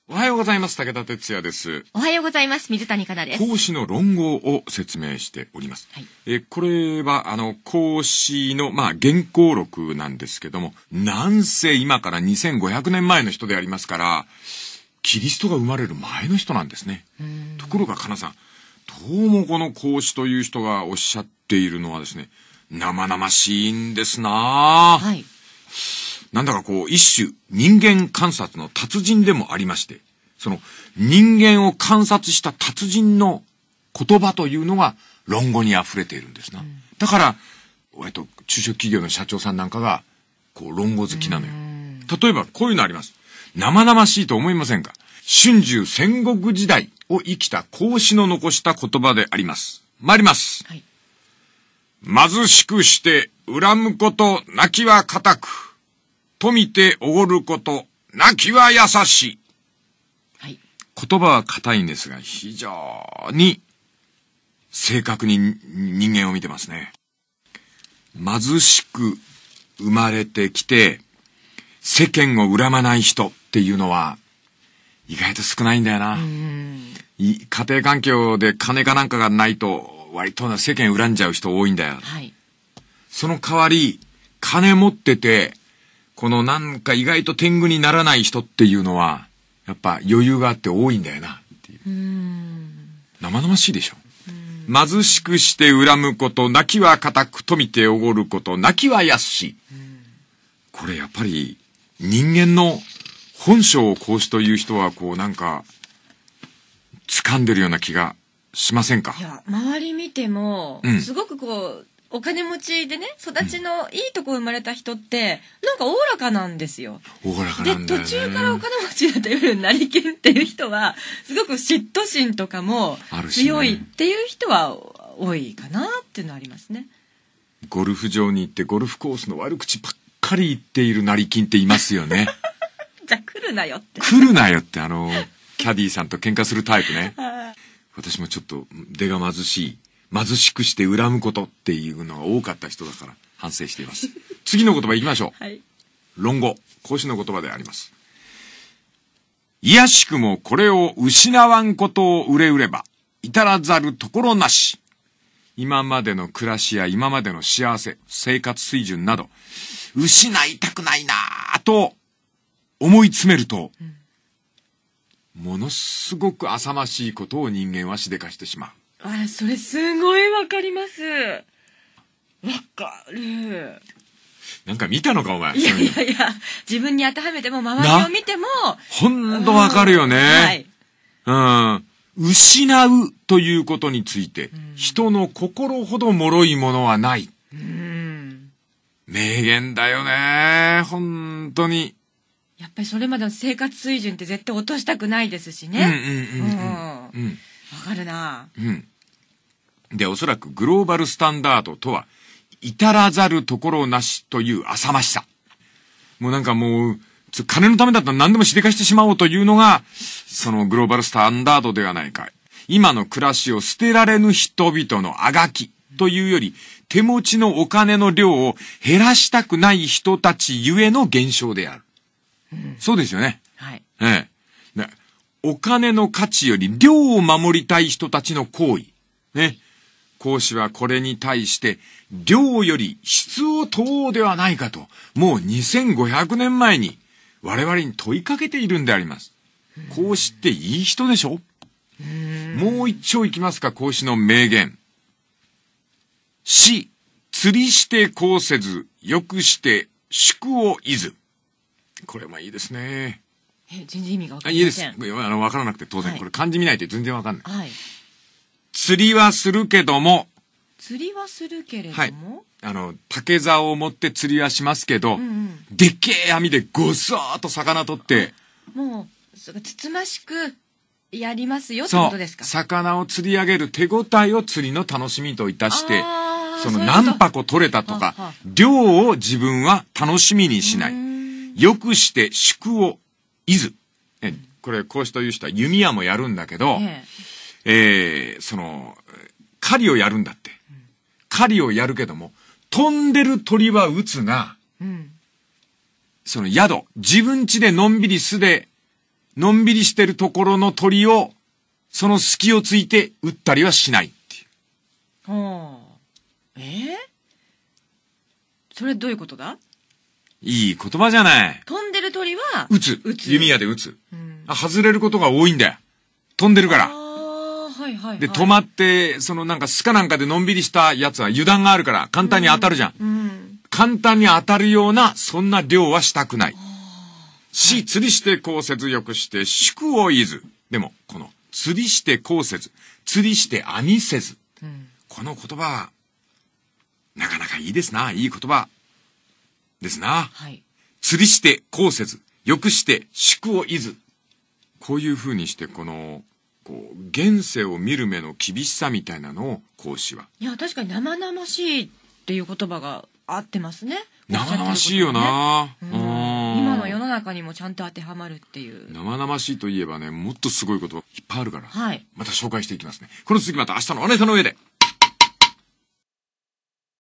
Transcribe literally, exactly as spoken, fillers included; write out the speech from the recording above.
おはようございます。武田哲也です。 おはようございます。水谷香奈です。 孔子の論語を説明しております。はい、えこれは、あの、孔子の、まあ、原稿録なんですけども、なんせ今からにせんごひゃくねんまえの人でありますから、キリストが生まれる前の人なんですね。ところが、香奈さん、どうもこの孔子という人がおっしゃっているのはですね、生々しいんですなぁ。はい。なんだかこう、一種人間観察の達人でもありまして、その人間を観察した達人の言葉というのが論語に溢れているんですな。うん、だから、えっと、中小企業の社長さんなんかが、こう、論語好きなのよ。例えば、こういうのあります。生々しいと思いませんか？春秋戦国時代を生きた孔子の残した言葉であります。参ります。はい、貧しくして恨むことなきは固く。富ておごること、なきは優しい。はい。言葉は硬いんですが、非常に正確に人間を見てますね。貧しく生まれてきて、世間を恨まない人っていうのは、意外と少ないんだよな。うん家庭環境で金かなんかがないと、割と世間恨んじゃう人多いんだよ。はい。その代わり、金持ってて、このなんか意外と天狗にならない人っていうのは、やっぱ余裕があって多いんだよなっていう。うーん生々しいでしょ。貧しくして恨むこと、泣きは固く富ておごること、泣きは安し。これやっぱり人間の本性を孔子という人はこうなんか掴んでるような気がしませんか？ いや、周り見ても、うん、すごくこう、お金持ちでね、育ちのいいとこ生まれた人って、なんかおおらかなんですよ。 おおらかなんだよね。 で、途中からお金持ちだという成り金っていう人は、すごく嫉妬心とかも強いっていう人は多いかなっていうのはありますね。 ゴルフ場に行ってゴルフコースの悪口ばっかり言っている成り金っていますよね。 じゃあ来るなよって。 来るなよって、あの、キャディーさんと喧嘩するタイプね。私もちょっと出が貧しい。貧しくして恨むことっていうのが多かった人だから反省しています。次の言葉行きましょう。はい、論語、孔子の言葉であります。いやしくもこれを失わんことを憂うれば、至らざるところなし。今までの暮らしや今までの幸せ、生活水準など、失いたくないなぁと思い詰めると、うん、ものすごく浅ましいことを人間はしでかしてしまう。 あ、それすごいわかります。わかる。 なんか見たのかお前。 いやいやいや、自分に当てはめても周りを見ても。 ほんとわかるよね。はい。うん。失うということについて、うん、人の心ほど脆いものはない。うん。名言だよね。本当に。 やっぱりそれまでの生活水準って絶対落としたくないですしね。うんうんうんうん。うん。わかるな。 うん。で、おそらくグローバルスタンダードとは、至らざるところなしという浅ましさ。もうなんかもう、金のためだったら何でもしでかしてしまおうというのが、そのグローバルスタンダードではないか。今の暮らしを捨てられぬ人々のあがきというより、手持ちのお金の量を減らしたくない人たちゆえの現象である。うん、そうですよね。はい。ええ。お金の価値より量を守りたい人たちの行為。ね。孔子はこれに対して、量より質を問おうではないかと、もうにせんごひゃくねんまえに我々に問いかけているんであります。孔子っていい人でしょ？もう一丁いきますか、孔子の名言。し、釣りしてこうせず、よくして宿をいず。これもいいですね。 え、全然意味がわかりません。 いいです。あの、わからなくて当然、はい、これ漢字見ないと全然わかんない。はい。釣りはするけども。 釣りはするけれども、はい。 あの、竹竿を持って釣りはしますけど、うんうん、でっけえ網でごそーっと魚取って。 もう、そつつましくやりますよってことですか？ そう。魚を釣り上げる手応えを釣りの楽しみといたして、その何箱取れたとか、量を自分は楽しみにしない。よくして宿をいず。え、これ、孔子という人は弓矢もやるんだけど、えええー、その、狩りをやるんだって。狩りをやるけども、飛んでる鳥は撃つが、うん、その宿、自分家でのんびり巣でのんびりしてるところの鳥を、その隙をついて撃ったりはしないっていう。 はあ。えー、それどういうことだ？ いい言葉じゃない。 飛んでる鳥は、 撃つ。 撃つ。 弓矢で撃つ。うん、あ、外れることが多いんだよ。飛んでるから。 ああ、はいはい、はい。 で、止まって、そのなんかスカなんかでのんびりしたやつは油断があるから、簡単に当たるじゃん。うんうん、簡単に当たるような、そんな漁はしたくない。し、はい、釣りしてこうせずよくして、宿をいず。でも、この、釣りしてこうせず、釣りして網せず。うん、この言葉は、なかなかいいですな。いい言葉。ですな。はい。釣りしてこうせず、よくして宿をいず。こういう風にして、この、こう、現世を見る目の厳しさみたいなのを、孔子は。 いや、確かに生々しいっていう言葉が合ってますね。 生々しいよな、 うん、今の世の中にもちゃんと当てはまるっていう。 生々しいといえばね、もっとすごいこといっぱいあるから。 はい。 また紹介していきますね。この続きまた明日のあなたの上で。